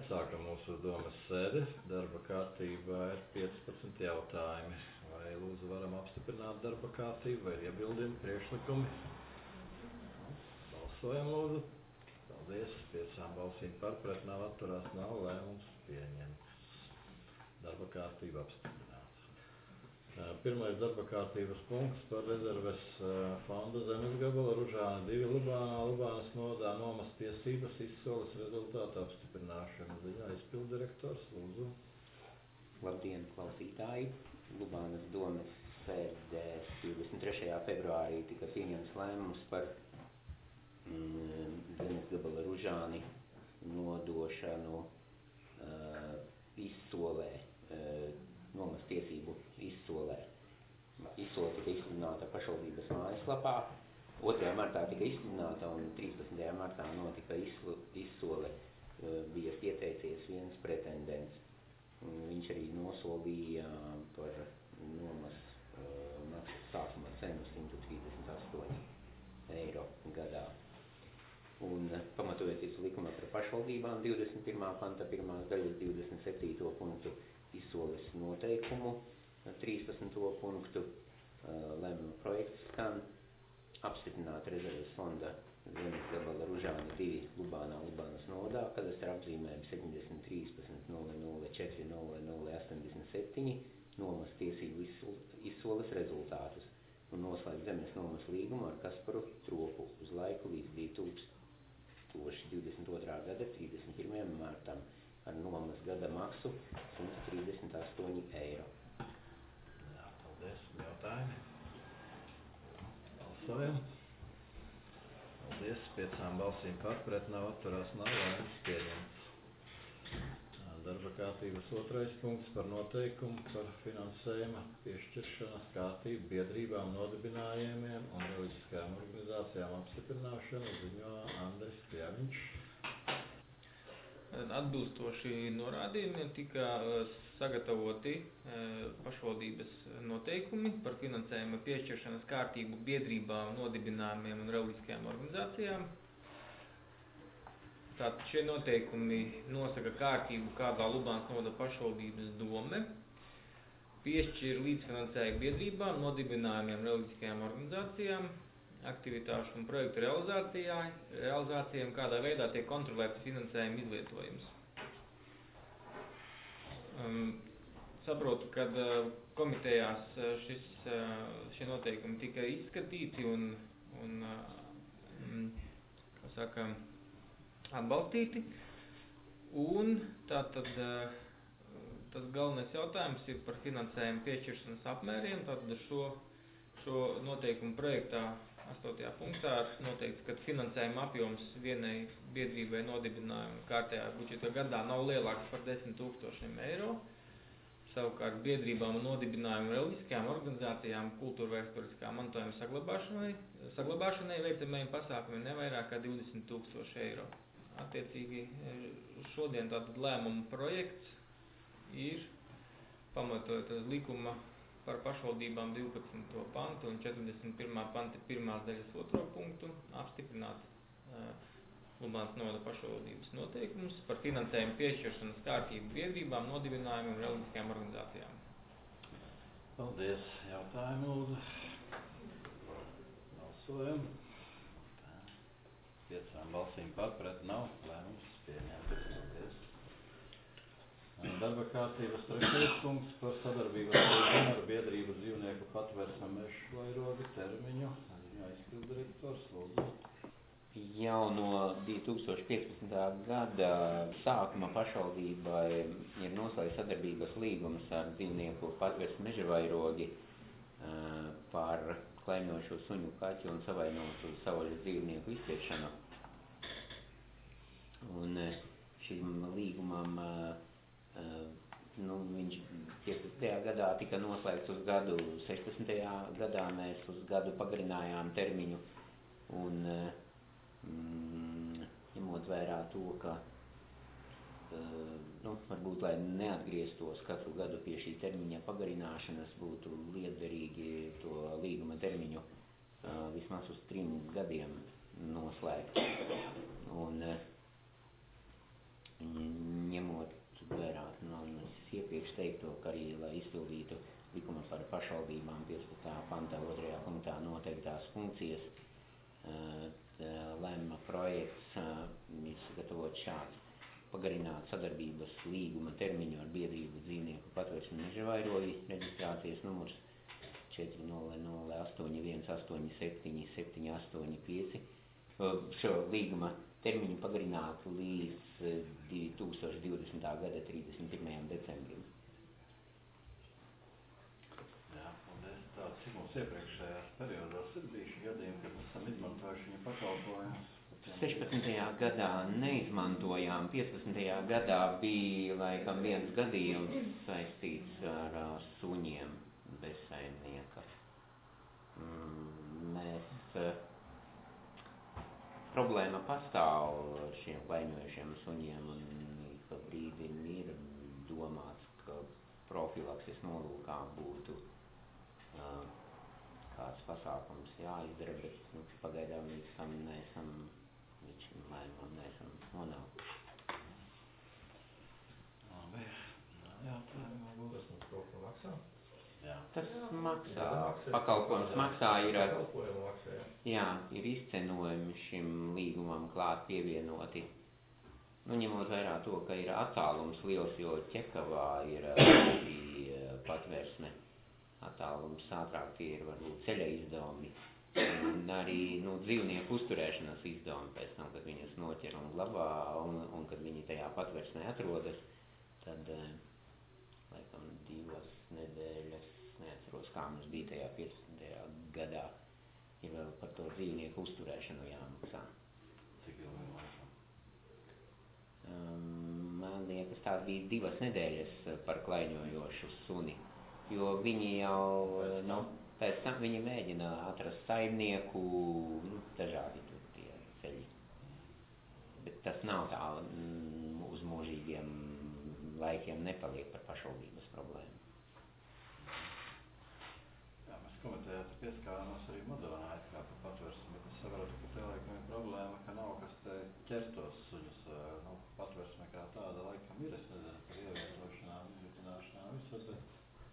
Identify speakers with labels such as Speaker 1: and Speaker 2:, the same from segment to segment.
Speaker 1: Sākam mūsu domas sēdi. Darba kārtībā ir 15 jautājumi. Vai lūdzu varam apstiprināt darba kārtību, vai ir iebildumi, priekšlikumi? Balsojam lūdzu. Paldies. 5 balsīm par, pret nav, atturās nav, lēmums pieņemts. Darba kārtība apstiprināta. Pirmais darba kārtības punkts par rezerves fonda zemes gabala Ružāna 2 Lubānas nodā nomas tiesības izsoles rezultātu apstiprināšana. Ziņā izpilddirektors, lūdzu.
Speaker 2: Labdien, klausītāji! Lubānas domes sēdē 23. februārī tika pieņemts lēmums par zemes gabala Ružāni nodošanu izsolē, nomas tiesību izsolē. Izsole tika izsludināta pašvaldības mājaslapā, 2. martā tika izsludināta un 13. martā notika izsole. Bija pieteicies viens pretendents. Viņš arī nosolīja par nomas maksas sākuma cenu 138 eiro gadā. Un pamatojoties likuma par pašvaldībām 21. panta 1. daļas 27. punktu izsoles noteikumu 13. punktu lēmuma projekts skan apstiprināt rezerves fonda zemes gabala Ružāna 2 Lubānas nodā, kadastra apzīmējumi 713.004.0087 nomas tiesību izsoles rezultātus un noslēgt zemes nomas līgumu ar Kasparu Tropu uz laiku līdz 2022. gada 31. martam ar nomas gada maksu 138 eiro.
Speaker 1: Jā, paldies. Jautājumi? Balsojam. Paldies. 5 balsīm par, pret nav, atturās nav, lēmums pieņemts. Darba kārtības 2. punkts par noteikumu par finansējuma piešķiršanas kārtību biedrībām, nodibinājumiem un reliģiskajām organizācijām apstiprināšanu ziņo Andris Pļaviņš.
Speaker 3: Atbilstoši norādījumiem tika sagatavoti pašvaldības noteikumi par finansējuma piešķiršanas kārtību biedrībām, nodibinājumiem un reliģiskajām organizācijām. Tātad šie noteikumi nosaka kārtību, kādā Lubānas novada pašvaldības dome piešķir līdzfinansējumu biedrībām, nodibinājumiem, reliģiskajām organizācijām, aktivitāšu un projektu realizācijām, kādā veidā tiek kontrolēts finansējuma izlietojums. Saprotu, ka komitejās šie noteikumi tika izskatīti un atbalstīti. Un tātad tas galvenais jautājums ir par finansējumu piešķiršanas apmēriem. Tātad šo noteikumu projektā 8. punktā ir noteikts, ka finansējuma apjoms vienai biedrībai nodibinājuma kārtējā budžeta gadā nav lielāks par 10 000 eiro. Savukārt biedrībām un nodibinājumu reliģiskajām organizācijām kultūra vēsturiskā mantojuma saglabāšanai veicamajiem pasākumiem nevairāk kā 20 000 eiro. Attiecīgi šodien tātad lēmuma projekts ir pamatojoties likuma par pašvaldībām 12. pantu un 41. panta 1. daļas 2. punktu apstiprināt Lubānas novada pašvaldības noteikumus par finansējumu piešķiršanas kārtību biedrībām, nodibinājumiem un reliģiskajām organizācijām.
Speaker 1: Paldies. Jautājumu lūdzu. Balsojam. 5 balsīm par, pret nav, lēmums pieņemts. Paldies. Darba kārtības 3. punkts par sadarbību ar biedrību dzīvnieku patvērsme mežvairogi termiņu. Ziņā izpilddirektors, lūdzu.
Speaker 2: Jau no 2015. gada sākuma pašvaldībai ir noslēgts sadarbības līgums ar dzīvnieku patvērsmi mežvairogi par klaiņojošo suņu, kaķu un savainotu savvaļas dzīvnieku izciršanu. Un šim līgumam viņš 15. gadā tika noslēgts uz gadu, 16. gadā mēs uz gadu pagarinājām termiņu un ņemot vērā to, ka varbūt, lai neatgrieztos katru gadu pie šī termiņa pagarināšanas, būtu liederīgi to līguma termiņu vismaz uz 3 gadiem noslēgt. Un iepriekš teikto, ka arī, lai izpildītu likuma par pašvaldībām 15. pantā 2. punktā noteiktās funkcijas, lēma projekts ir sagatavot šāds: pagarināt sadarbības līguma termiņu ar biedrību dzīvnieku patvērsmi mežavairoji, reģistrācijas numurs 40008187785. Šo līguma termiņu pagarinātu līdz 2020. gada 31. decembrim.
Speaker 1: Jā, paldies. Tāds, cik mums iepriekšējās periodos ir bijuši gadījumi, kad esam izmantojuši viņu pakalpojumus?
Speaker 2: 16. gadā neizmantojām, 15. gadā bija laikam viens gadījums saistīts ar suņiem bez saimnieka. Problēma pastāv ar šiem klaiņojušiem suņiem, un pa brīdim ir domāts, ka profilakses nolūkā būtu kāds pasākums jāizdara, bet pagaidām līdz tam neesam nonākuši.
Speaker 1: Labi, jautājumi varbūt.
Speaker 4: Tas mums kaut ko maksā?
Speaker 1: Jā.
Speaker 2: Tas maksā, pakalpojums maksā, jā, ir izcenojumi šim līgumam klāt pievienoti. Ņemot vērā to, ka ir attālums liels, jo Ķekavā ir arī patvērsme attālums, ātrāk tie ir varbūt ceļa izdevumi. Un arī dzīvnieku uzturēšanas izdevumi pēc tam, kad viņus noķer un glabā, un kad viņi tajā patvērsmē atrodas, tad laikam 2 nedēļas, neatceros, kā mums bija tajā 15. gadā, ir vēl par to dzīvnieku uzturēšanu jāmaksā.
Speaker 1: Cik ilgi laikam?
Speaker 2: Man liekas, tās bija 2 nedēļas par klaiņojošu suni, jo viņi jau, pēc tam viņi mēģina atrast saimnieku, dažādi tur tie ceļi. Bet tas nav tā uz mūžīgiem laikiem nepaliek par pašvaldības problēmu.
Speaker 1: Jā, mēs komitejā te pieskārāmies arī Madonā kā par patvērsmi, bet es saprotu, ka te laikam ir problēma, ka nav kas te ķertos suņus. Patvērsme kā tāda laikam ir, es nezinu par ievietošanām, izmitināšanām visur, bet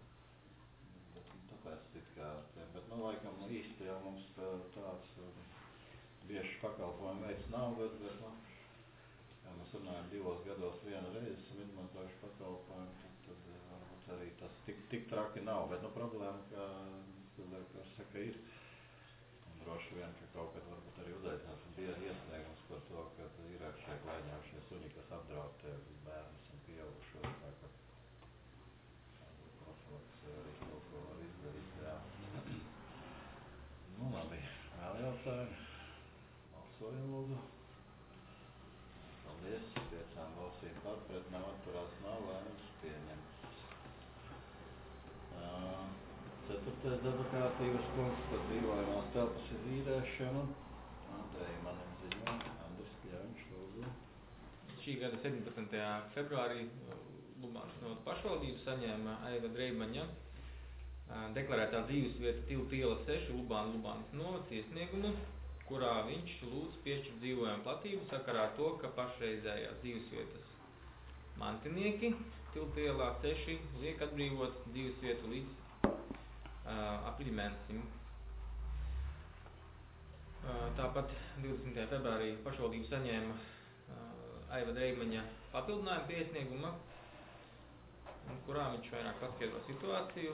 Speaker 1: tāpēc it kā te, bet laikam īsti jau mums tāds bieži pakalpojumu veids nav, bet ja mēs runājam 2 gados vienu reizi esam izmantojuši pakalpojumu, tad varbūt arī tas tik traki nav, bet problēma, ka cilvēki saka, ir. Un droši vien, ka kaut kad varbūt arī uzaicinās bija iesniegums par to, ka ir šie klaiņojušie suņi, kas apdraud bērnus un pieaugušos, tā ka profilaks arī kaut ko var izdarīt, jā. Labi, vēl jautājumi? Balsojam, lūdzu. Paldies, 5 balsīm par, pret nav atturās nav, lēmums pieņemts. 4. darba kārtības punkts par dzīvojamās telpas izīrēšanu. Andreja manim ziņo, Andris Kļaviņš, lūdzu.
Speaker 3: Šī gada 17. februārī Lubānas novada pašvaldība saņēma Aiva Dreimaņa deklarētā dzīvesvieta Tilta iela 6 Lubānas novads iesniegumu, kurā viņš lūdz piešķirt dzīvojamu platību sakarā ar to, ka pašreizējās dzīvesvietas mantinieki Tilta ielā 6 liek atbrīvot dzīvesvietu līdz aprīļa mēnesim. Tāpat 20. februārī pašvaldība saņēma Aiva Dreimaņa papildinājumu pie iesnieguma, kurā viņš vairāk paskaidro situāciju.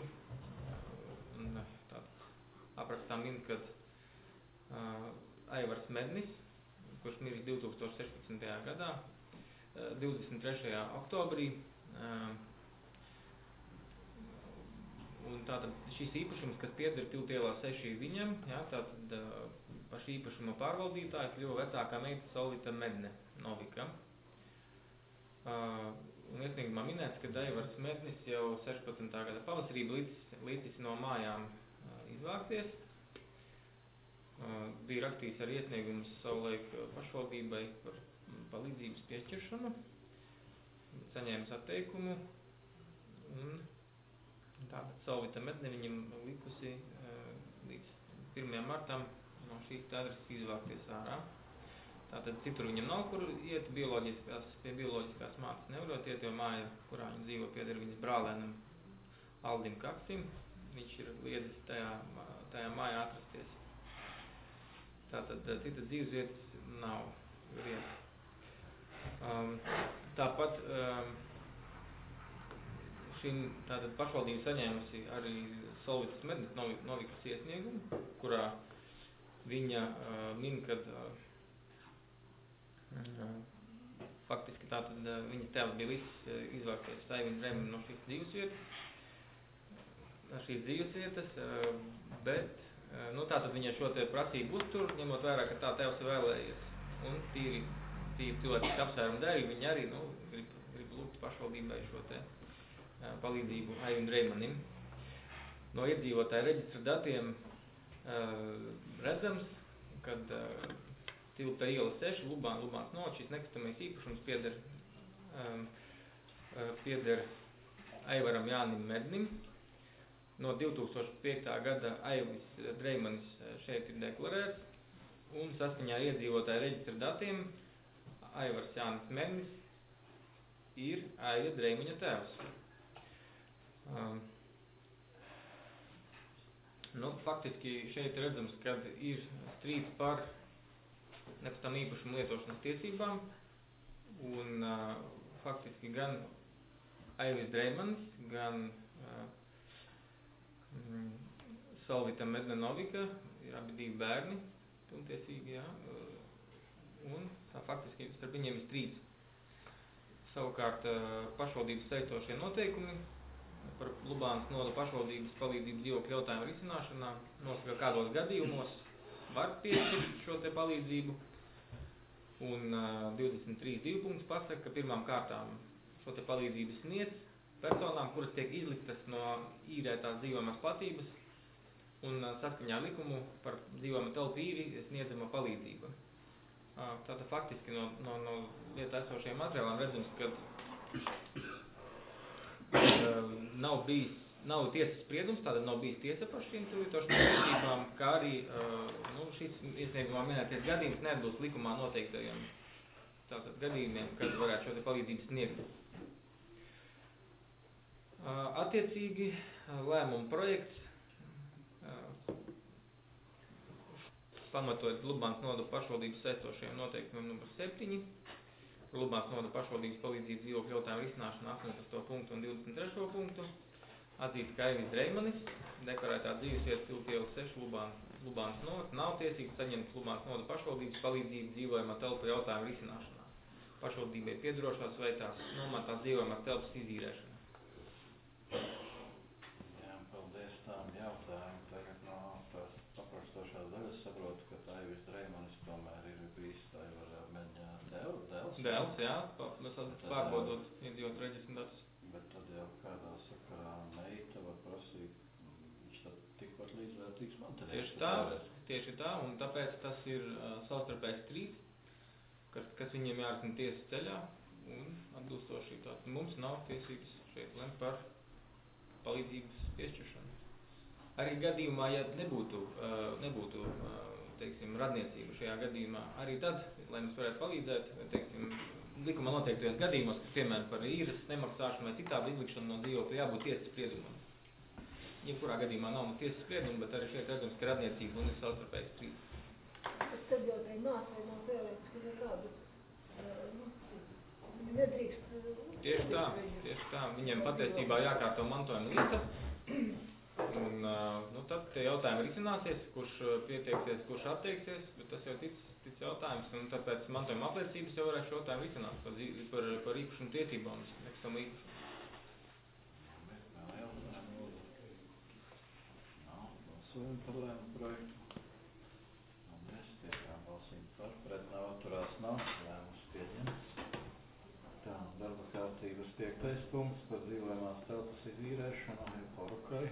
Speaker 3: Aprakstā min, ka Aivars Mednis, kurš miris 2016. gadā, 23. oktobrī, un tātad šis īpašums, kas pieder Tilta ielā 6 viņam, jā, tātad par šī īpašuma pārvaldītāju kļuva vecākā meita Solvita Medne Novika. Un iesniegumā minēts, ka Aivars Mednis jau 16. gada pavasarī līdzis no mājām izvākties. Bija rakstījis ar iesniegumus savulaik pašvaldībai par palīdzības piešķiršanu, saņēmis atteikumu, un tātad Solvita Medne viņam likusi līdz 1. martam no šīs adreses izvākties ārā. Tātad citur viņam nav, kur iet pie bioloģiskās mātes nevarot iet, jo māja, kurā viņa dzīvo, pieder viņas brālēnam Aldim Kaksim. Viņš ir liedzis tajā mājā atrasties. Tātad citas dzīves vietas nav vietas. Tāpat šīm tātad pašvaldība saņēmusi arī Solvitas mednes novikas iesniegumu, kurā viņa min, kad faktiski tātad viņa tēvs bija līdz izvākties Aivinu Dreimanu no šīs dzīves vietas, bet tātad viņa šo te prasību uztur, ņemot vērā, ka tā tēvs vēlējies. Un tīri cilvēciski apsvērumu dēļ viņi arī grib lūgt pašvaldībai šo te palīdzību Aivinu Dreimanim. No iedzīvotāju reģistra datiem redzams, kad Tilta iela 6, Lubāns novada, šis nekustamais īpašums pieder Aivaram Jānim Mednim. No 2005. gada Aivis Dreimanis šeit ir deklarēts, un saskaņā ar iedzīvotāju reģistra datiem Aivars Jānis Mednis ir Aiva Dreimaņa tēvs. Faktiski šeit redzams, kad ir strīds par nekustamā īpašuma lietošanas tiesībām, un faktiski gan Aivis Dreimanis, gan Solvita Medne Novika ir abi divi bērni, pilntiesīgi, jā, un tā faktiski starp viņiem ir strīds. Savukārt pašvaldības saistošie noteikumi par Lubānas novada pašvaldības palīdzības dzīvokļu jautājumu risināšanā nosaka, kādos gadījumos var piešķirt šo te palīdzību, un 23.2 punkts pasaka, ka pirmām kārtām šo te palīdzību sniedz personām, kuras tiek izliktas no īrētās dzīvojamās platības, un saskaņā likumu par dzīvojamo telpu īri sniedzama palīdzība. Tātad faktiski no lietā esošajiem materiāliem redzams, ka nav tiesas spriedums, tātad nav bijis tiesa par šīm lietošanas tiesībām, kā arī šis iesniegumā minētais gadījums neatbilst likumā noteiktajiem tātad gadījumiem, kad varētu šo te palīdzību sniegt. Attiecīgi lēmuma projekts pamatojot Lubānas novada pašvaldības saistošajiem noteikumiem nr. 7, Lubānas novada pašvaldības palīdzības dzīvokļu jautājumu risināšana 18. punktu un 23. punktu, atzīt, ka Aivis Dreimanis, deklarētā dzīvesvieta Tilta iela 6 Lubānas novada, nav tiesības saņemt Lubānas novada pašvaldības palīdzību dzīvojamā telpu jautājumu risināšanā. Pašvaldībai piedarošās vai tās nomātās dzīvojamās telpas izīrēšana.
Speaker 1: Jā, paldies tām jautājumu. Tagad no tās paprastošās daļas saprotu, ka Aivis Dreimanis tomēr ir bijis Aivara Medņa dēls.
Speaker 3: Dēls, jā, mēs pārbaudot iedzīvot reģistra datus.
Speaker 1: Bet tad jau kādā sakarā meita var prasīt, viņš tad tikpat līdzvērtīgs mantinieks.
Speaker 3: Tieši tā, un tāpēc tas ir savstarpējs strīds, kas viņiem jārisina tiesas ceļā, un atbilstoši tātad mums nav tiesības šeit lemt par palīdzības piešķiršanu. Arī gadījumā, ja nebūtu teiksim, radniecība šajā gadījumā, arī tad, lai mums varētu palīdzēt, teiksim, likumā noteiktajos gadījumos, kas piemēram par īres nemaksāšanu vai citādu izlikšanu no dzīvokļa, jābūt tiesas spriedumam. Jebkurā gadījumā nav tiesas sprieduma, bet arī šeit redzams, ka radniecība un ir savstarpējs strīds.
Speaker 4: Tad jau tai māsai nav vēlēts, ka nekādu nedrīkst.
Speaker 3: Tieši tā. Viņiem patiesībā jākārto mantojuma lieta. Un tad tie jautājumi risināsies, kurš pieteiksies, kurš atteiksies, bet tas jau cits jautājums. Un tāpēc mantojuma apliecības jau varētu šo jautājumu risināt par īpašumu tiesībām, nekustamo īpašumu.
Speaker 1: Vēl jautājumu. Nav, balsojam par lēmumu projektu. Paldies, tiekām balsīm par, pret nav, atturās nav, lēmums pieņemts. Tā, darba kārtības 5. punkts par dzīvojamās telpas izīrēšanu ir Porukai.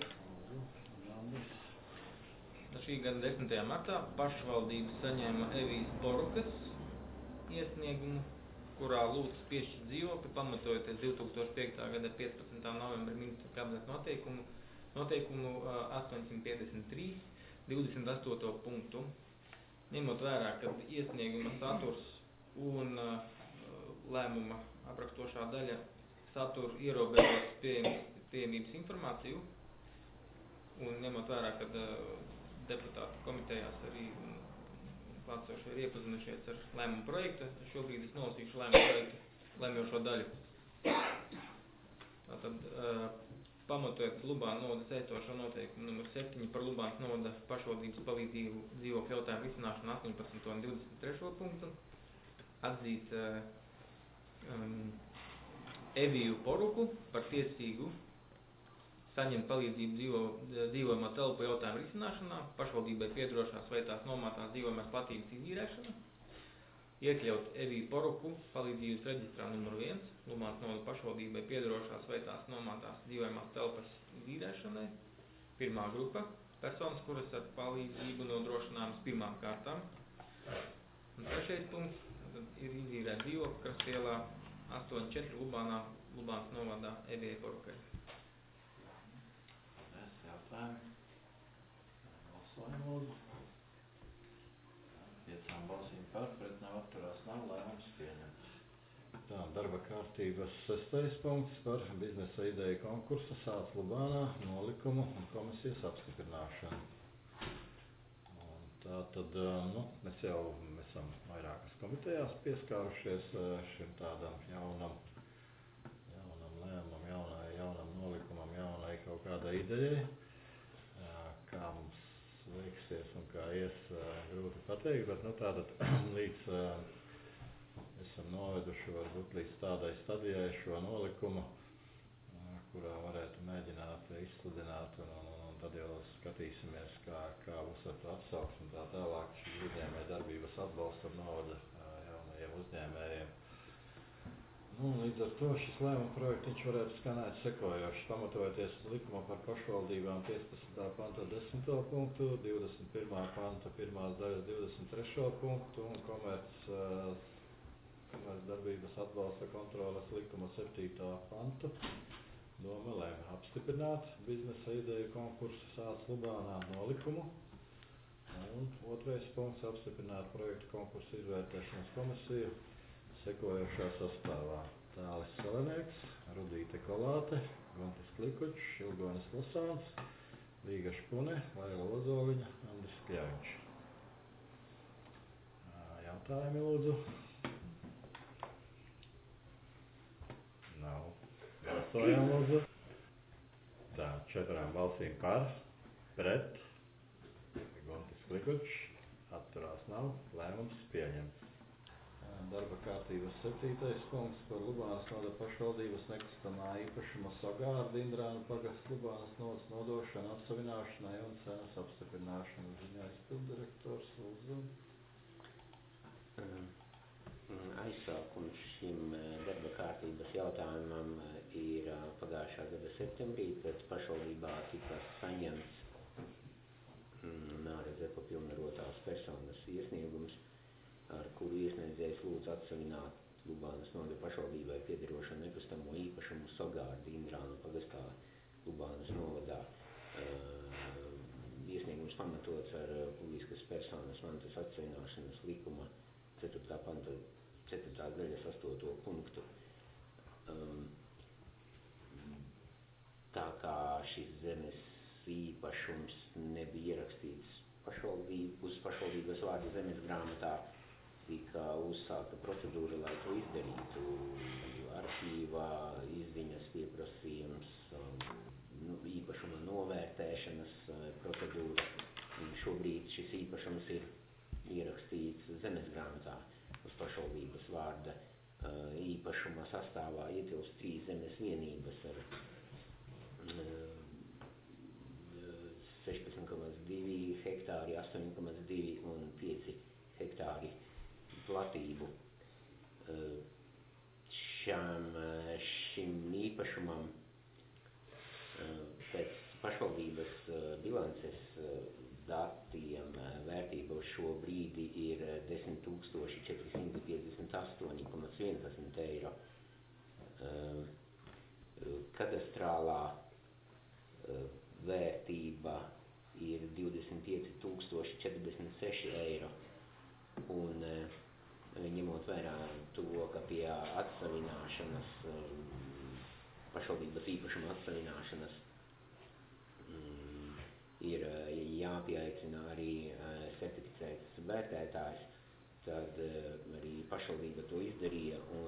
Speaker 3: Šī gada 10. martā pašvaldības saņēma Evijas Porukas iesniegumu, kurā lūdz piešķirt dzīvokli, pamatojoties 2005. gada 15. novembra ministra kabineta noteikumu 853, 28. punktu. Ņemot vērā, ka iesnieguma saturs un lēmuma aprakstošā daļa satura ierobežotas pieejamības informāciju, un ņemot vērā, ka deputāti komitejās arī klātsošie ir iepazinušies ar lēmumu projektu, šobrīd es nolasīšu lēmumu projektu lēmjošo daļu. Tātad, pamatojot Lubānu novadas esošo noteikumu numur 7 par Lubānas novadas pašvaldības palīdzību dzīvokļu jautājumu risināšanu 18. un 23. punktu, atzīt Eviju Poruku par tiesīgu saņemt palīdzību dzīvojamā telpu jautājumu risināšanā, pašvaldībai piederošās vai tās nomātās dzīvojamās platības izīrēšana, iekļaut Eviju Poruku palīdzības reģistrā numur 1, Lubānas novada pašvaldībai piederošās vai tās nomātās dzīvojamās telpas izīrēšanai, pirmā grupa, personas, kuras ar palīdzību nodrošināmas pirmām kārtām. Un trešais punkts ir izīrēt dzīvokli Krastielā 8-4 Lubānas novadā Evijai Porukai.
Speaker 1: Balsojam lūdzu. 5 balsīm par, pret nav atturās nav, lēmums pieņemts. Tā, darba kārtības 6. punkts par biznesa ideju konkursu sāc Lubānā nolikumu un komisijas apstiprināšanu. Un tā tad, mēs jau esam vairākas komitejās pieskārušies šim tādam jaunam lēmumam, jaunam nolikumam, jaunai kaut kādai idejai. Kā mums veiksies un kā ies, grūti pateikt, bet tātad līdz esam noveduši varbūt līdz tādai stadijai šo nolikumu, kurā varētu mēģināt izsludināt un tad jau skatīsimies, kā būs ar to atsauksmi un tā tālāk šī uzņēmēja darbības atbalsta novada jaunajiem uzņēmējiem. Līdz ar to šis lēmuma projektiņš varētu skanēt sekojoši, pamatojoties likuma par pašvaldībām 15. panta 10. punktu, 21. panta 1. daļas 23. punktu un komerc darbības atbalsta kontroles likuma 7. pantu. Doma lēma apstiprināt biznesa ideju konkursu sāc Lubānā nolikumu. Un 2. punkts apstiprināt projektu konkursu izvērtēšanas komisiju sekojošā sastāvā. Tālis Salenieks, Rudīte Kolāte, Guntis Klikučs, Ilgonis Lusāns, Līga Špune, Laila Ozoliņa, Andris Kļaviņš. Jautājumi lūdzu? Nav. Balsojam lūdzu. Tā, 4 balsīm par, pret, Guntis Klikučs, atturās nav, lēmums pieņemts. Darba kārtības 7. punkts par Lubānas novada pašvaldības nekustamā īpašuma Sogārda Indrānu pagasts Lubānas novadas nodošanu atsavināšanai un cenas apstiprināšanu. Ziņā izpilddirektors lūdzu.
Speaker 2: Aizsākums šim darba kārtības jautājumam ir pagājušā gada septembrī, pēc pašvaldībā tika saņemts nāredz pilnvarotās personas iesniegums, ar kuru iesniedzējs lūdz atsavināt Lubānas novada pašvaldībai piederošo nekustamo īpašumu Sogārda Indrānu pagastā Lubānas novadā. Iesniegums pamatots ar publiskas personas mantas atsavināšanas likuma 4. panta 4. daļas 8. punktu. Tā kā šis zemes īpašums nebija ierakstīts uz pašvaldības vārda zemes grāmatā, tika uzsākta procedūra, lai to izdarītu. Arhīvā izziņas pieprasījums, īpašuma novērtēšanas procedūra. Šobrīd šis īpašums ir ierakstīts zemes grāmatā uz pašvaldības vārda. Īpašuma sastāvā ietilpst 3 zemes vienības ar 16,2 hektāri, 8,2 un 5 hektāri platību. Šim īpašumam pēc pašvaldības bilances datiem vērtība uz šo brīdi ir 10 458,11 eiro. Kadastrālā vērtība ir 25 046 eiro. Un ņemot vērā to, ka pie atsavināšanas, pašvaldības īpašuma atsavināšanas ir jāpieaicina arī certificēts vērtētājs, tad arī pašvaldība to izdarīja un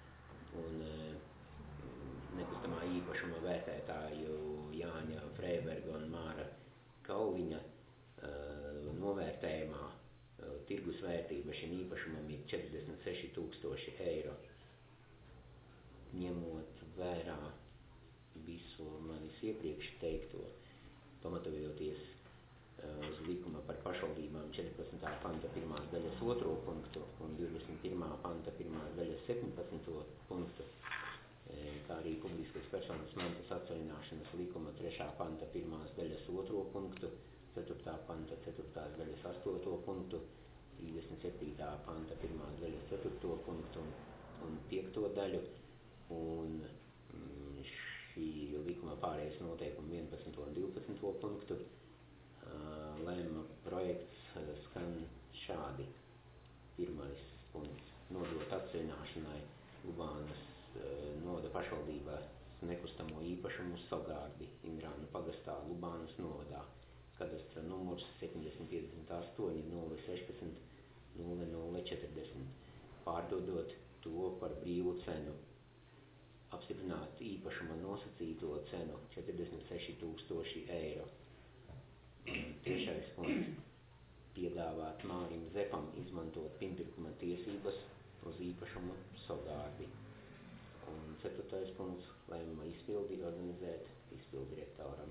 Speaker 2: nekustamā īpašuma vērtētāju Jāņa Freiberga un Māra Kauliņa novērtējumā tirgus vērtība šim īpašumam ir 46 000 eiro. Ņemot vērā visu manis iepriekš teikto, pamatojoties uz likuma par pašvaldībām 14. panta 1. daļas 2. punktu un 21. panta 1. daļas 17. punktu, kā arī publiskas personas mantas atsavināšanas likuma 3. panta 1. daļas 2. punktu, 4. panta 4. daļas 8. punktu, 37. panta 1. daļas 4. punktu un 5. daļu, un šī likuma pārējais noteikumu 11. un 12. punktu, lēma projekts skan šādi. Pirmais punkts – nodot atsavināšanai Lubānas novada pašvaldībā nekustamo īpašumu Sogārdi, Imrānu pagastā, Lubānas novadā, kadastra numurs 758 016 0040, pārdodot to par brīvu cenu. Apstiprināt īpašuma nosacīto cenu 46 000 eiro. Trešais punkts – piedāvāt Mārim Zepam izmantot pirmpirkuma tiesības uz īpašumu Sogārdi. Un 4. punkts – lēmuma izpildi organizēt izpildirektoram.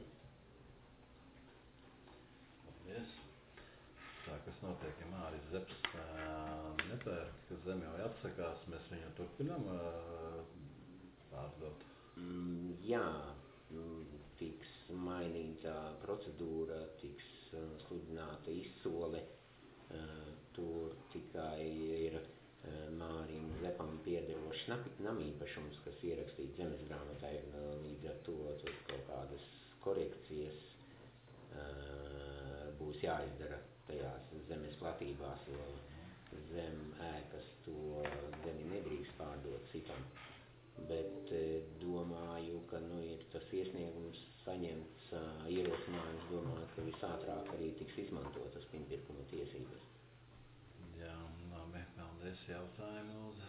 Speaker 1: Paldies. Tā, kas notiek, ja Māris Zeps nepērk, ka zemi vai atsakās, mēs viņu turpinām pārdot?
Speaker 2: Jā, tiks mainīta procedūra, tiks sludināta izsole. Tur tikai ir Mārim Zepam piederošs namīpašums, kas ierakstīts zemes grāmatā, līdz ar to tur kaut kādas korekcijas būs jāizdara tajās zemes platībās, jo zem ēkas to zemi nedrīkst pārdot citam. Bet domāju, ka ir tas iesniegums saņemts ierosinājums, domāju, ka visātrāk arī tiks izmantotas pirmpirkuma tiesības.
Speaker 1: Jā, labi, paldies, jautājumu lūdzu.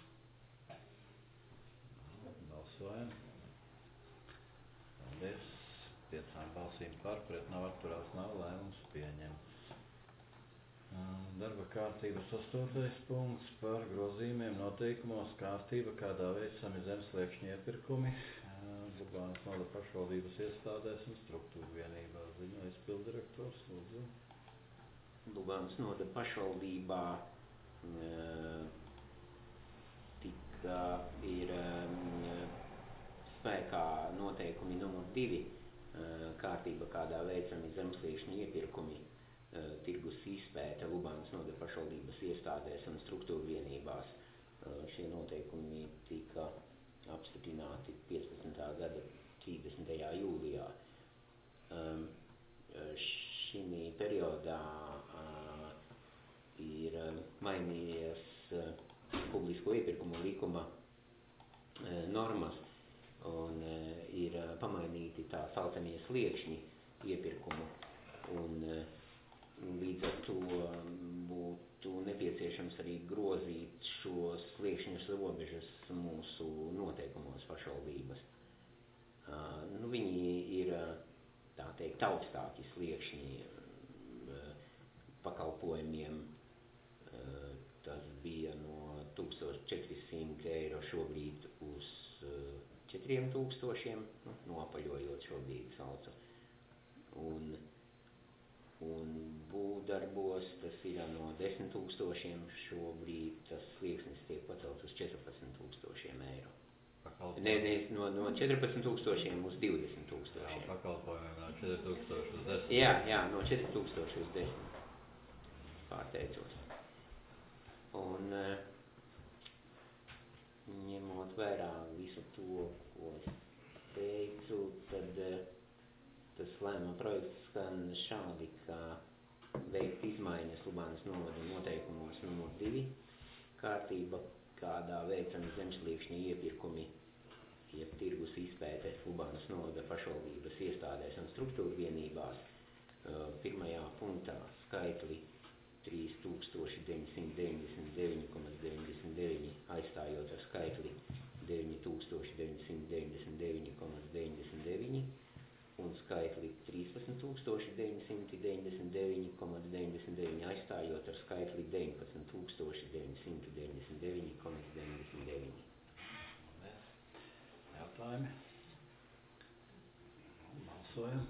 Speaker 1: Balsojam. Paldies. 5 balsīm par, pret nav atturās, nav lēmums pieņemts. Darba kārtības 8. punkts par grozījumiem noteikumos kārtība, kādā veicami zemesliekšņu iepirkumi Lubānas novada pašvaldības iestādēs un struktūru vienībās. Ziņo izpildirektors, lūdzu.
Speaker 2: Lubānas novada pašvaldībā ir spēkā noteikumi numur 2, kārtība, kādā veicami zemesliekšņu iepirkumi, tirgus izpēte Lubānas novada pašvaldības iestādēs un struktūru vienībās. Šie noteikumi tika apstiprināti 15. gada 30. jūlijā. Šī periodā ir mainījies publisko iepirkumu likuma normas un ir pamainīti tā saucamie sliekšņi iepirkumu, un līdz ar to būtu nepieciešams arī grozīt šos sliekšņus robežas mūsu noteikumos pašvaldības. Viņi ir, tā teikt, augstāki sliekšņi pakalpojumiem. Tas bija no 1400 eiro šobrīd uz 4000, noapaļojot šobrīd sauca. Un būvdarbos tas ir no 10 000, šobrīd tas slieksnis tiek pacelts uz 14 000 eiro. No 14 000 uz 20 000.
Speaker 1: Jā, pakalpojumiem no 4000 uz 10.
Speaker 2: Jā, no 4000 uz 10. Pārteicos. Un ņemot vērā visu to, ko es teicu, tad tas lēmuma projekts skan šādi, ka veikt izmaiņas Lubānas novada noteikumos numur 2, kārtība, kādā veicami zemsliekšņa iepirkumi, jeb tirgus izpēte Lubānas novada pašvaldības iestādēs un struktūra vienībās. Pirmajā punktā skaitli 3999,99 aizstājot ar skaitli 9999,99 un skaitli 13999,99 aizstājot ar skaitli 19999,99.
Speaker 1: Jautājumi? Balsojam.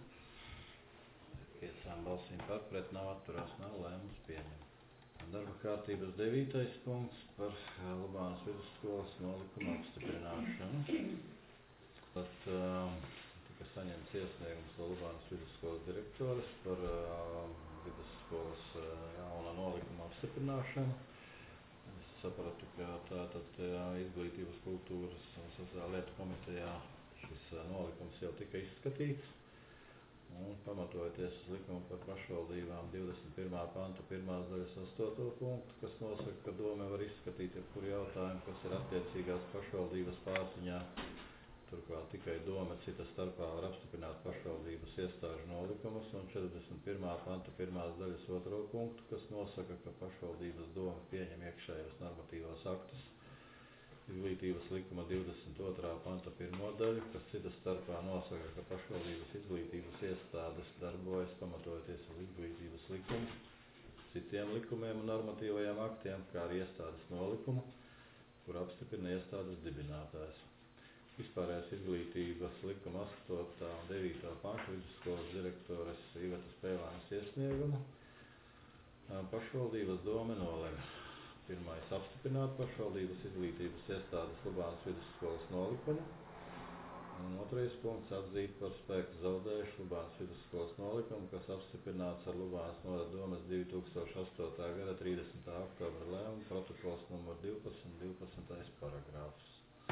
Speaker 1: 5 balsīm par, pret nav, atturās nav, lēmums pieņemts. Darba kārtības 9. punkts par Lubānas vidusskolas nolikumu apstiprināšanu. Tad tika saņemts iesniegums no Lubānas vidusskolas direktoras par vidusskolas jauna nolikuma apstiprināšanu. Es sapratu, ka tātad izglītības, kultūras un sociālā lietu komitejā šis nolikums jau tika izskatīts. Un pamatojoties uz likumu par pašvaldībām 21. panta 1. daļas 8. punktu, kas nosaka, ka dome var izskatīt jebkuru jautājumu, kas ir attiecīgās pašvaldības pārziņā. Turklāt tikai dome cita starpā var apstiprināt pašvaldības iestāžu nolikumus, un 41. panta 1. daļas 2. punktu, kas nosaka, ka pašvaldības dome pieņem iekšējos normatīvos aktus. Izglītības likuma 22. panta 1. daļu, kas cita starpā nosaka, ka pašvaldības izglītības iestādes darbojas pamatojoties uz izglītības likumu, citiem likumiem un normatīvajiem aktiem, kā arī iestādes nolikumu, kur apstiprina iestādes dibinātājs. Vispārējais izglītības likuma 8. un 9. pantu vidusskolas direktores Ivetas Pēlānes iesniegumu. Pašvaldības dome nolēma. Pirmais - apstiprināt pašvaldības izglītības iestādes Lubānas vidusskolas nolikumu. Un 2. punkts - atzīt par spēku zaudējušu Lubānas vidusskolas nolikumu, kas apstiprināts ar Lubānas novada domes 2008. gada 30. oktobra lēmumu protokols numur 12 paragrāfs.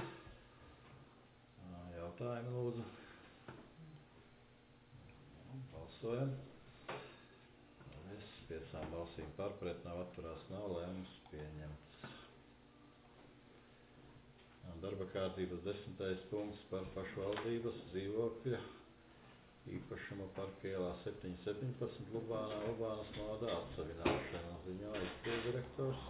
Speaker 1: Jautājumi lūdzu. Balsojam. 5 balsīm par, pret nav, atturās nav, lēmums pieņemts. Darba kārtības 10. punkts par pašvaldības dzīvokļa īpašuma Parka ielā 717 Lubānā, Lubānas novadā atsavināšanu. Ziņo izpilddirektors.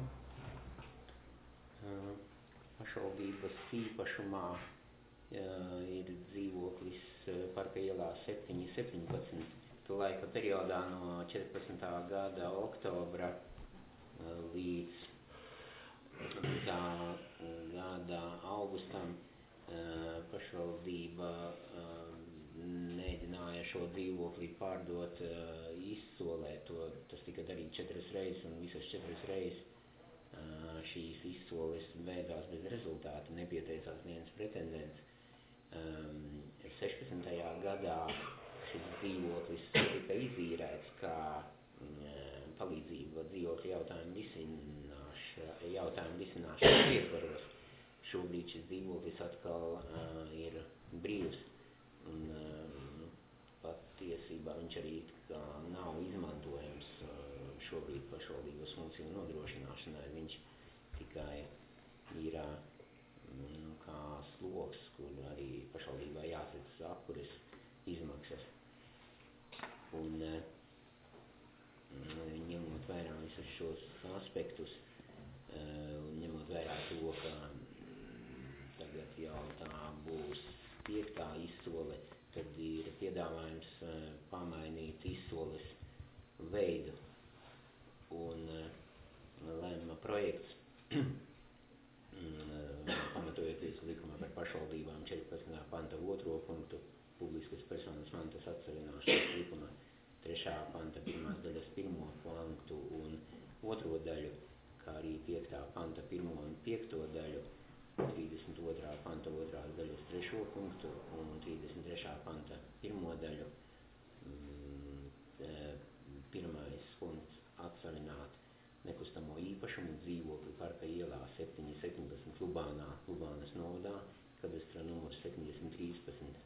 Speaker 2: Pašvaldības īpašumā ir dzīvoklis Parka ielā 717. Laika periodā no 14. gada oktobra līdz tā gada augustam pašvaldība mēģināja šo dzīvokli pārdot izsolē. Tas tika darīts 4 reizes, un visas 4 reizes šīs izsoles beidzās bez rezultāta, nepieteicās viens pretendents. 16. gadā šis dzīvoklis tika izīrēts kā palīdzība dzīvokļu jautājumu risināšanas ietvaros. Šobrīd šis dzīvoklis atkal ir brīvs, un patiesībā viņš arī nav izmantojams šobrīd pašvaldības funkciju nodrošināšanai. Viņš tikai ir kā sloks, kur arī pašvaldībā jāsec apkures izmaksas. Un ņemot vērā visus šos aspektus, un ņemot vērā to, ka tagad jau tā būs 5. izsole, tad ir piedāvājums pamainīt izsoles veidu. Un lēmuma projekts, pamatojoties likumā par pašvaldībām 14. panta 2. punktu, publiskas personas mantas atsavināšanas likuma 3. panta 1. daļas 1. punktu un 2. daļu, kā arī 5. panta 1. un 5. daļu, 32. panta 2. daļas 3. punktu un 33. panta 1. daļu. 1. punkts - atsavināt nekustamo īpašumu dzīvokli Parka ielā 717 Lubānā, Lubānas novadā, kadastra numurs 713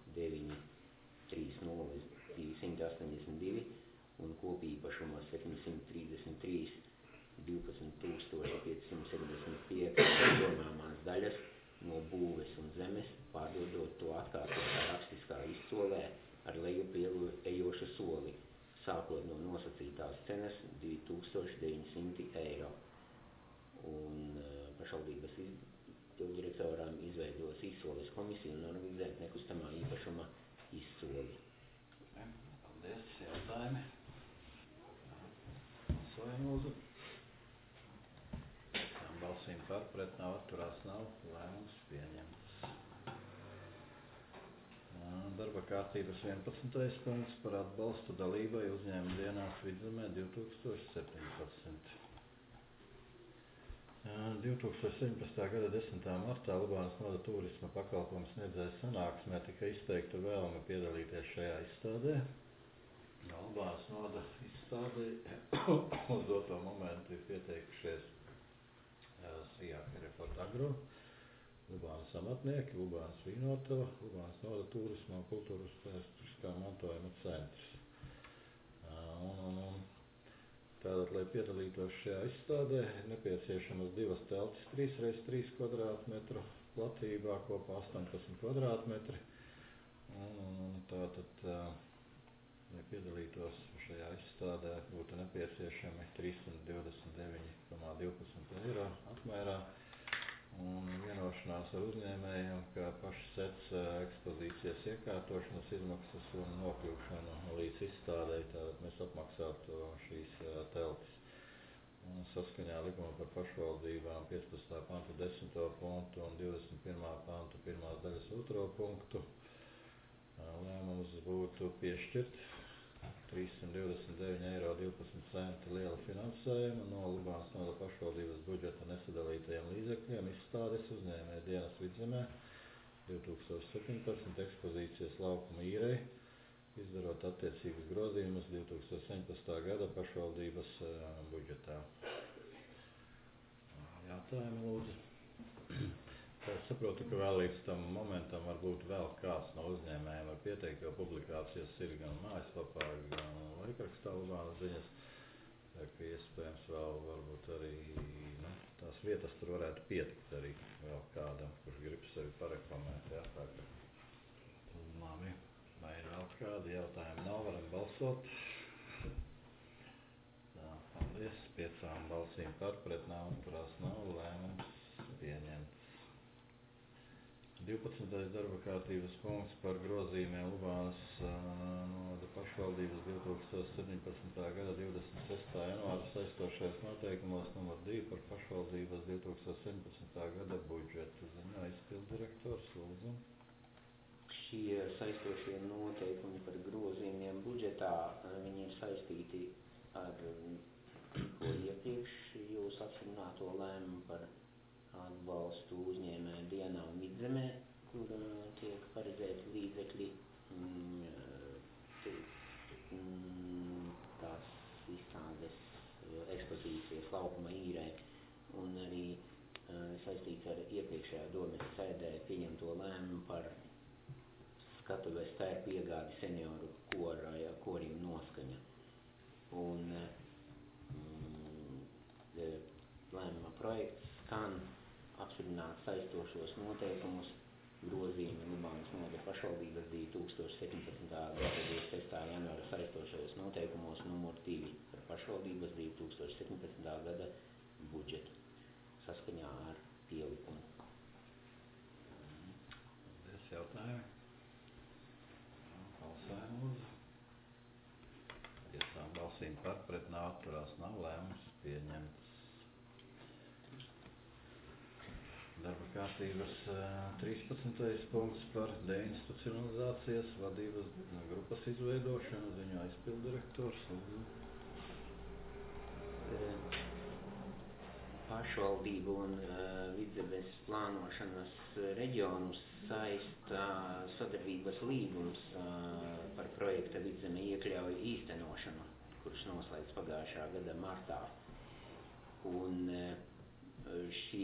Speaker 2: 930 282 un kopīpašumā 733 12,575 domājamās daļas no būves un zemes, pārdodot to atkārtotā rakstiskā izsolē ar lejupieejošu soli, sākot no nosacītās cenas 2900 eiro. Un pašvaldības izpilddirektoram izveidos izsoles komisiju un organizēt nekustamā īpašuma izsoli.
Speaker 1: Paldies, jautājumi. Balsojam lūdzu. Balsīm par, pret nav, atturās nav, lēmums pieņemts. Darba kārtības 11. punkts par atbalstu dalībai uzņēmuma dienās Vidzemē 2017. 2017. gada 10. martā Lubānas noda turisma pakalpojumu sniedzēju sanāksmē tika izteikta vēlme piedalīties šajā izstādē. Lubānas noda izstādē uz doto momentu ir pieteikušies Sijāk Hereford Agro, Lubānas amatnieki, Lubānas vīnotava, Lubānas noda turisma un kultūras vēsturiskā mantojuma centrs. Tātad, lai piedalītos šajā izstādē, ir nepieciešamas divas teltis 3x3 kvadrātmetru platībā, kopā 18 kvadrātmetri. Tātad, lai piedalītos šajā izstādē, būtu nepieciešami 329,12 eiro apmērā. Un vienošanās ar uzņēmējiem, ka paši sec ekspozīcijas iekārtošanas izmaksas un nokļūšanu līdz izstādei, tātad mēs apmaksātu šīs teltis. Un saskaņā likuma par pašvaldībām 15. pantu 10. punktu un 21. pantu 1. daļas 2. punktu lēmums būtu piešķirt 329,12 eiro liela finansējuma no Lubānas noda pašvaldības budžeta nesadalītajiem līdzekļiem izstādes uzņēmēju dienas Vidzemē 2017 ekspozīcijas laukuma īrei, izdarot attiecīgus grozījumus 2017. gada pašvaldības budžetā. Jautājumi lūdzu. Es saprotu, ka vēl līdz tam momentam varbūt vēl kāds no uzņēmējiem var pieteikt, jo publikācijas ir gan mājaslapā, gan laikrakstā Lubānas ziņas, tā ka iespējams vēl varbūt arī tās vietas tur varētu pietikt arī vēl kādam, kurš grib sevi pareklamēt. Jā, tā ka labi, vai ir vēl kādi jautājumi? Nav, varam balsot. Tā, paldies, 5 balsīm par, pret nav, atturās nav, lēmums pieņemts. 12. darba kārtības punkts par grozījumiem Lubānas noda pašvaldības 2017. gada 26. janvāra saistošais noteikumos nr. 2 par pašvaldības 2017. gada budžetu. Ziņā izpilddirektors, lūdzu.
Speaker 2: Šie saistošie noteikumi par grozījumiem budžetā, viņi ir saistīti ar ko iepriekš jūs apstiprināto lēmumu par atbalstu uzņēmēju dienā Vidzemē, kur tiek paredzēti līdzekļi tās izstādes ekspozīcijas laukuma īrē un arī saistīts ar iepriekšējā domes sēdē pieņemto lēmumu par skatuves tērpu iegādi senioru korim Noskaņa. Un lēmuma projekts skan apstiprināt saistošos noteikumus grozījumi Lubānas noda pašvaldības 2017. gada 26. janvāra saistošajos noteikumos nr. 2 par pašvaldības 2017. gada budžetu saskaņā ar pielikumu.
Speaker 1: Paldies, jautājumi. Balsājam lūdzu. 5 balsīm par, pret nav, atturās nav, lēmums pieņemts. Darba kārtības 13. punkts par deinstitucionalizācijas vadības grupas izveidošanu, ziņā izpilddirektors.
Speaker 2: Pašvaldību un Vidzemes plānošanas reģionus saista sadarbības līgums par projekta Vidzeme iekļauj īstenošanu, kurš noslēdz pagājušā gada martā. Un šī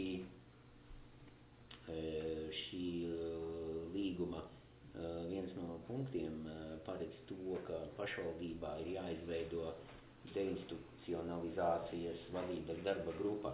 Speaker 2: līguma viens no punktiem paredz to, ka pašvaldībā ir jāizveido deinstitucionalizācijas institucionalizācijas vadības darba grupa.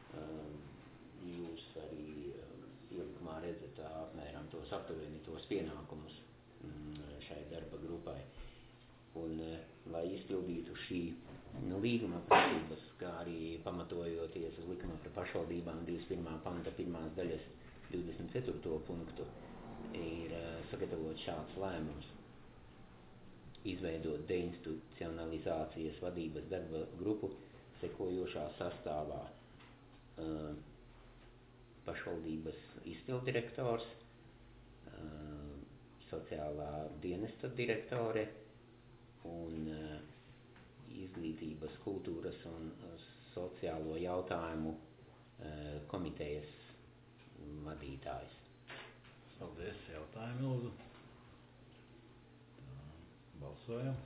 Speaker 2: Jūs arī ielikumā redzat apmēram aptuveni tos pienākumus šai darba grupai. Un, lai izpildītu šī līguma prasības, kā arī pamatojoties uz likuma par pašvaldībām 21. panta 1. daļas 24. punktu, ir sagatavot šāds lēmums. Izveidot deinstitucionalizācijas vadības darba grupu sekojošā sastāvā. Pašvaldības izpilddirektors, sociālā dienesta direktore un izglītības, kultūras un sociālo jautājumu komitejas vadītājs.
Speaker 1: Paldies, jautājumi lūdzu. Balsojam.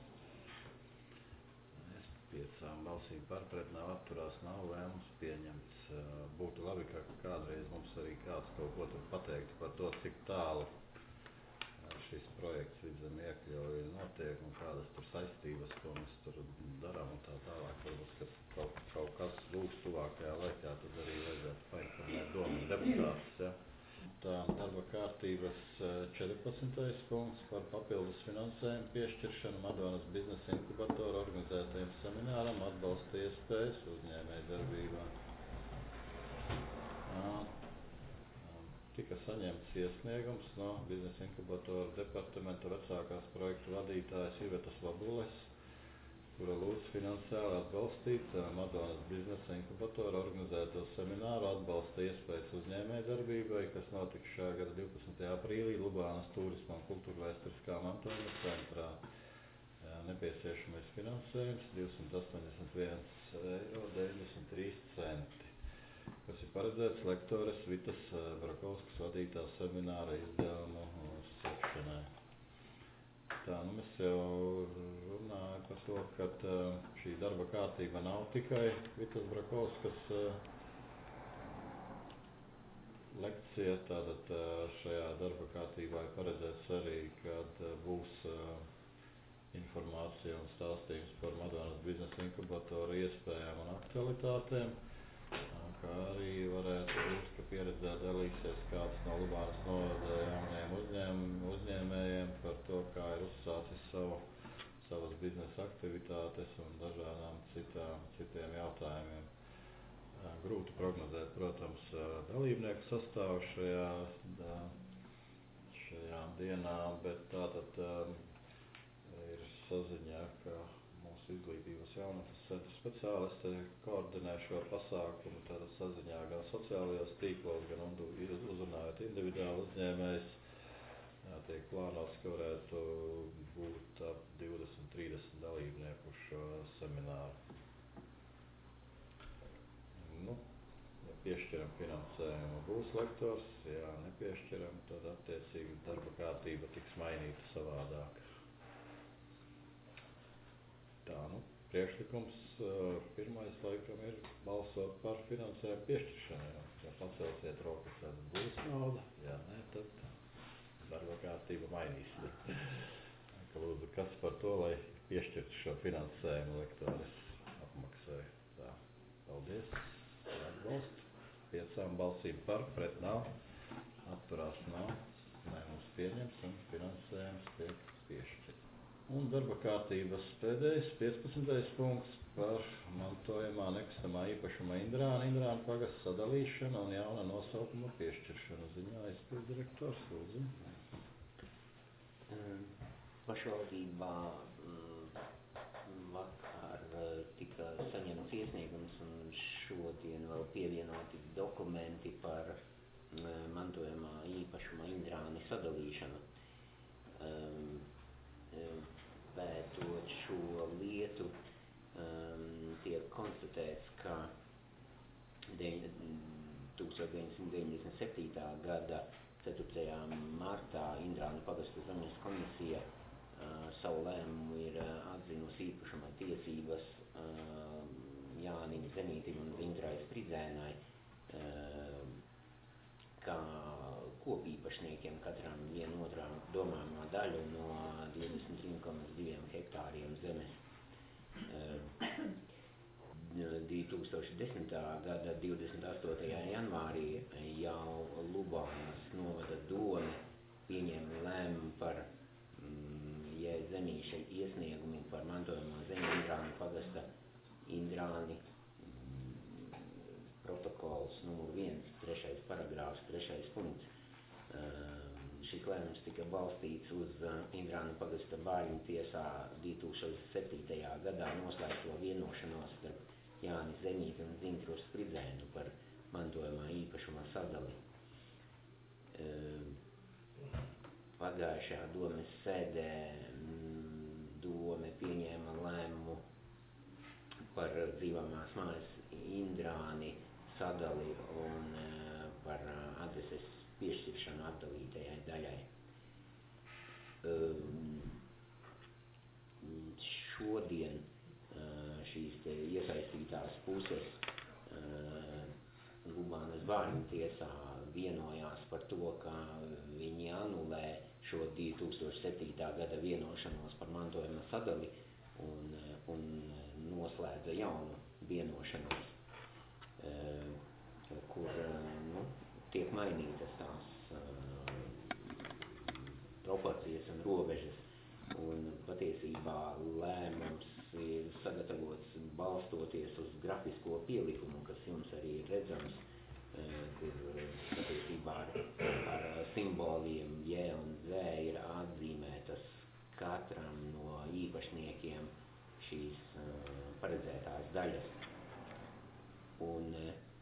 Speaker 1: 5 balsīm par, pret nav, atturās nav, lēmums pieņemts. Būtu labi, ka kādreiz mums arī kāds kaut ko tur pateiktu par to, cik tālu šis projekts Vidzem iekļauj notiek un kādas tur saistības, ko mēs tur darām un tā tālāk. Varbūt, ka kaut kas būs tuvākajā laikā, tad arī vajadzētu painformēt domas deputātus. Ja? Tā darba kārtības 14. punkts par papildus finansējumu piešķiršanu Madonas biznesa inkubatoru organizētajiem semināram atbalsta iespējas uzņēmējdarbībā. Tika saņemts iesniegums no biznesa inkubatoru departamenta vecākās projektu vadītājas Ivetas Labules, kura lūdz finansiāli atbalstīt Madonas biznesa inkubatoru organizēto semināru atbalsta iespējas uzņēmējdarbībai, kas notika šā gada 12. aprīlī Lubānas turisma un kultūrvēsturiskā mantojuma centrā. Nepieciešamais finansējums 281,93 €, kas ir paredzēts lektores Vitas Brakovskas vadītā semināra izdevumu sekšanai. Tā, mēs jau runājam par to, ka šī darba kārtība nav tikai Vitas Brakovskas lekcija, tātad šajā darba kārtībā ir paredzēts arī, kad būs informācija un stāstījums par Madonas biznesa inkubatoru iespējām un aktualitātēm, kā arī varētu būt, ka pieredzē dalīsies kāds no Lubānas novada jaunajiem uzņēmējiem par to, kā ir uzsācis savas biznesa aktivitātes un dažādām citiem jautājumiem. Grūti prognozēt, protams, dalībnieku sastāvu šajā dienā, bet tātad ir saziņā, ka mūsu izglītības jaunatnes centra speciālisti koordinē šo pasākumu, tātad saziņā gan sociālajos tīklos, gan uzrunājot individuāli uzņēmējs. Tiek plānots, ka varētu būt ap 20-30 dalībnieku šo semināru. Ja piešķiram finansējumu, būs lektors, ja nepiešķiram, tad attiecīgi darba kārtība tiks mainīta savādāk. Tā, priekšlikums pirmais laikam ir balsot par finansējumu piešķiršanu. Ja pacelsiet rokas, tad būs nauda, ja ne, tad darba kārtība mainīsies. Lūdzu, kas par to, lai piešķirtu šo finansējumu lektores apmaksai. Tā, paldies, atbalstu. 5 balsīm par, pret nav, atturās nav, mums pieņems un finansējums tiek piešķirt. Un darba kārtības pēdējais, 15. punkts par mantojamā nekustamā īpašuma Indrāna pagasta sadalīšanu un jauna nosaukuma piešķiršanu. Ziņā izpilddirektors, lūdzu.
Speaker 2: Pašvaldībā vakar tika saņemts iesniegums un šodien vēl pievienoti dokumenti par mantojamā īpašuma Indrāni sadalīšanu. Pētot šo lietu, tiek konstatēts, ka 1997. gada 4. martā Indrānu pagasta zemes komisija savu lēmumu ir atzinusi īpašuma tiesības Jānim Zenītim un Vindrai Spridzēnai kā kopīpašniekiem katram vienotrā domājumā daļu no 23,2 hektāriem zemes. 2010. Gada 28. janvārī jau Lubānas novada dome pieņēma lēmumu par Jēzemīša iesniegumu par mantojamo zemi Indrānu pagasta Indrāni protokols numur 1, 3. paragrāfs, 3. punkts. Šis lēmums tika balstīts uz Indrānu pagasta bārņu tiesā 2007. gadā noslēgto vienošanos starp Jāni Zemīti un Dzintru Spridzēnu par mantojamā īpašuma sadali. Pagājušajā domes sēdē dome pieņēma lēmumu par dzīvamās mājas Indrāni sadali un par adreses piešķiršanu atdalītajai daļai. Šodien šīs te iesaistītās puses Lubānas bārņu tiesā vienojās par to, ka viņi anulē šo 2007. gada vienošanos par mantojuma sadali un noslēdza jaunu vienošanos, kur tiek mainītas tās proporcijas un robežas. Un patiesībā lēmums ir sagatavots balstoties uz grafisko pielikumu, kas jums arī ir redzams, kur patiesībā ar simboliem J un Z ir atzīmētas katram no īpašniekiem šīs paredzētās daļas. Un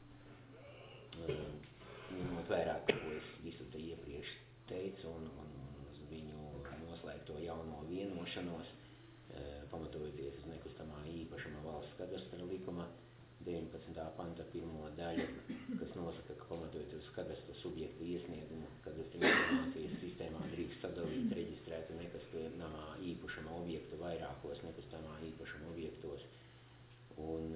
Speaker 2: ņemot vērā, ko es visu te iepriekš teicu un uz viņu noslēgto jauno vienošanos, pamatojoties uz nekustamā īpašuma valsts kadastra likuma 19. panta 1. daļu, kas nosaka, ka pamatojoties uz kadastra subjektu iesniegumu kadastra informācijas sistēmā drīkst sadalīt reģistrētu nekustamā īpašuma objektu vairākos nekustamā īpašuma objektos. Un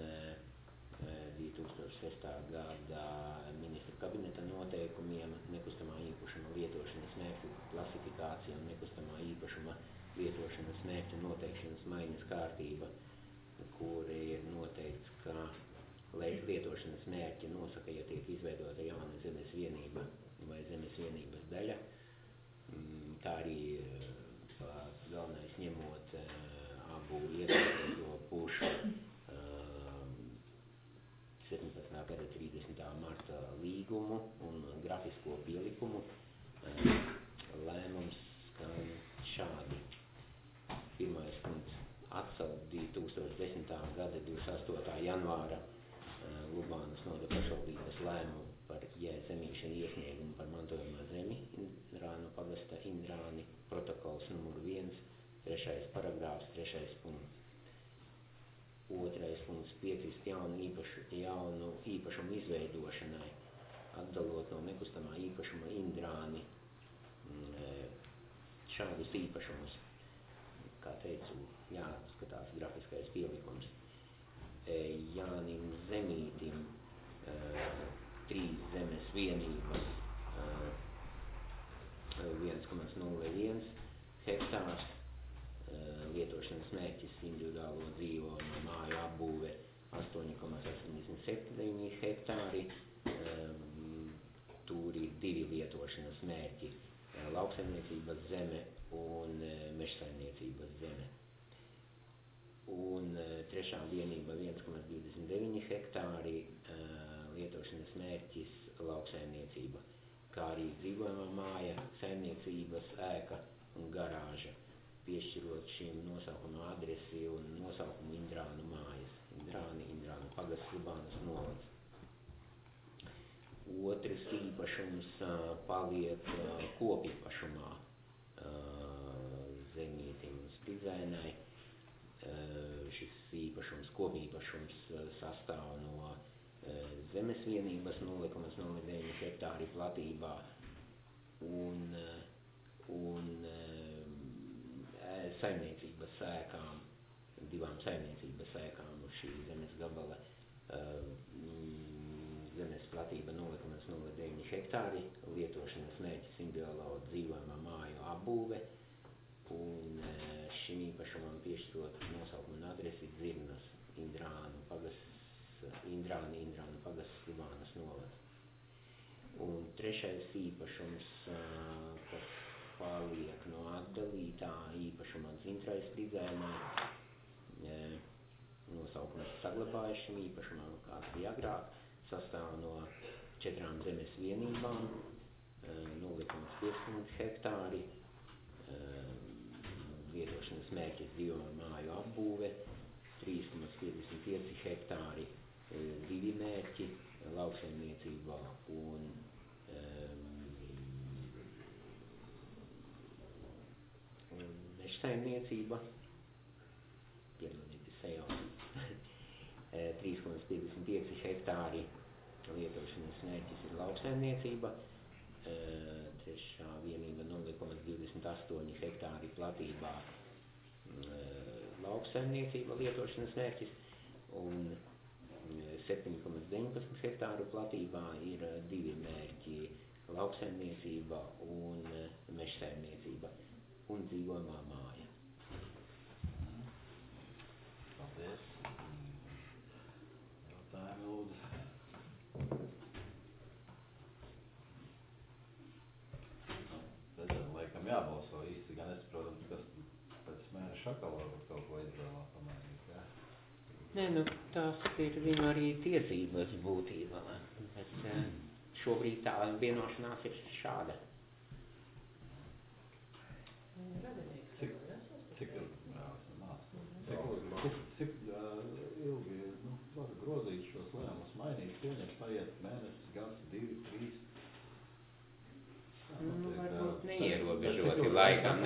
Speaker 2: 2006. gada ministra kabineta noteikumiem nekustamā īpašuma lietošanas mērķu klasifikācija un nekustamā īpašuma lietošanas mērķu noteikšanas maiņas kārtība, kur ir noteikts, ka lietošanas mērķi nosaka, ja tiek izveidota jauna zemes vienība vai zemes vienības daļa, kā arī galvenais ņemot abu iesaistīto pušu 17. gada 30. marta līgumu un grafisko pielikumu. Lēmums skan šādi. Pirmais punkts atsaukt 2010. gada 28. janvāra Lubānas novada pašvaldības lēmumu par Jēzemīša iesniegumu par mantojamā zemi Indrānu pagasta Indrāni protokols numur 1, 3. paragrāfs, 3. punkts. 2. punkts piekrist jaunu īpašumu izveidošanai, atdalot no nekustamā īpašuma Indrāni šādus īpašumus. Kā teicu, jāskatās grafiskais pielikums. Jānim Zemītim 3 zemes vienības 1,01 hektārs, lietošanas mērķis individuālo dzīvo māju apbūve 8,87 hektāri, tur ir 2 lietošanas mērķi - lauksaimniecības zeme un mežsaimniecības zeme. Un 3. vienība 1,29 hektāri, lietošanas mērķis lauksaimniecība, kā arī dzīvojamā māja, saimniecības ēka un garāža, piešķirot šīm nosaukumā adresi un nosaukumu Indrānu mājas. Indrānu pagasts Lubānas novads. Otrs īpašums paliek kopīpašumā Zemītim un Spridzēnai. Šis īpašums, kopīpašums sastāv no zemes vienības 0,09 hektāri platībā un saimniecības sēkām, 2 saimniecības sēkām uz šī zemes gabala, zemes platība 0,09 hektāri, lietošanas mērķis individuālo dzīvojamā māju apbūve, un šim īpašumam piešķirot nosaukumu un adresi Dzirnas, Indrānu pagasts Indrāna pagasts Libānas novads. Un trešais īpašums, kas paliek no atdalītā īpašuma Dzintrais Didzēnai, nosaukums saglabājuši šim īpašumam, kāds bija agrāk, sastāv no 4 zemes vienībām, 0,15 hektāri, lietošanas mērķis 2 māju apbūve, 3,55 hektāri, 2 mērķi, lauksaimniecība un mežsaimniecība, piedodiet, 3,55 hektāri, lietošanas mērķis ir lauksaimniecība, trešā vienība 0,28 hektāri platībā lauksaimniecība lietošanas mērķis un 7,19 hektāru platībā ir 2 mērķi lauksaimniecība un mežsaimniecība un dzīvojamā māja.
Speaker 1: Paldies. Jautājumi lūdzu. Laikam jābalso īsti, gan es, protams, kas pēc mēneša atkal varbūt kaut ko izvēlā pamainīt, jā?
Speaker 2: Nē, nu, tās ir viņu arī tiesības būtībā, bet šobrīd tā vienošanās ir šāda. Cik ilgi var grozīt šos lēmumus, mainīt, pieņemt, paiet mēnesis, gads, 2, 3? Varbūt neierobežoti laikam.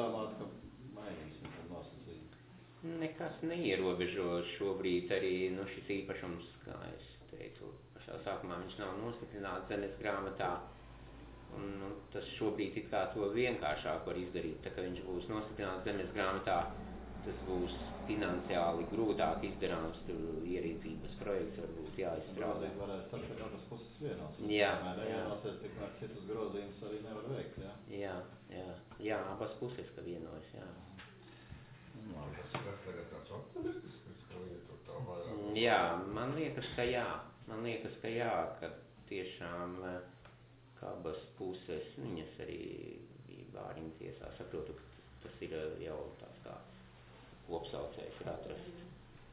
Speaker 2: Nekas neierobežo šobrīd arī šis īpašums, kā es teicu, pašā sākumā viņš nav nostiprināts zemes grāmatā. Un, tas šobrīd it kā to vienkāršāk var izdarīt, tā kā viņš būs nostiprināts zemes grāmatā, tas būs finansiāli grūtāk izdarāms, tur ierīcības projekts varbūt jāizstrādā.
Speaker 1: Grozīt varēs tad, kad abas puses vienās.
Speaker 2: Jā.
Speaker 1: Nevienosies, tikmēr citus grozījumus arī nevar veikt, jā?
Speaker 2: Jā, abas puses, ka vienojas, jā.
Speaker 5: Tas ir tagad tāds optimistisks, ka lietot tā vairāk?
Speaker 2: Jā, man liekas, ka jā, ka tiešām ka abas puses, viņas arī bija Bāriņu tiesā, saprotu, ka tas ir jau tāds kā kopsaucējs ir atrasts.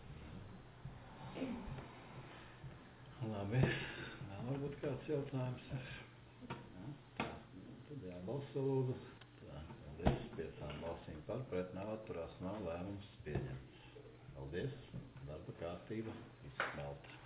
Speaker 1: Labi, vēl varbūt kāds jautājums ir. Tā, tad jābalso lūdzu. Tā, paldies, 5 balsīm par, pret nav atturās, nav lēmums pieņemts. Paldies, darba kārtība izsmelta.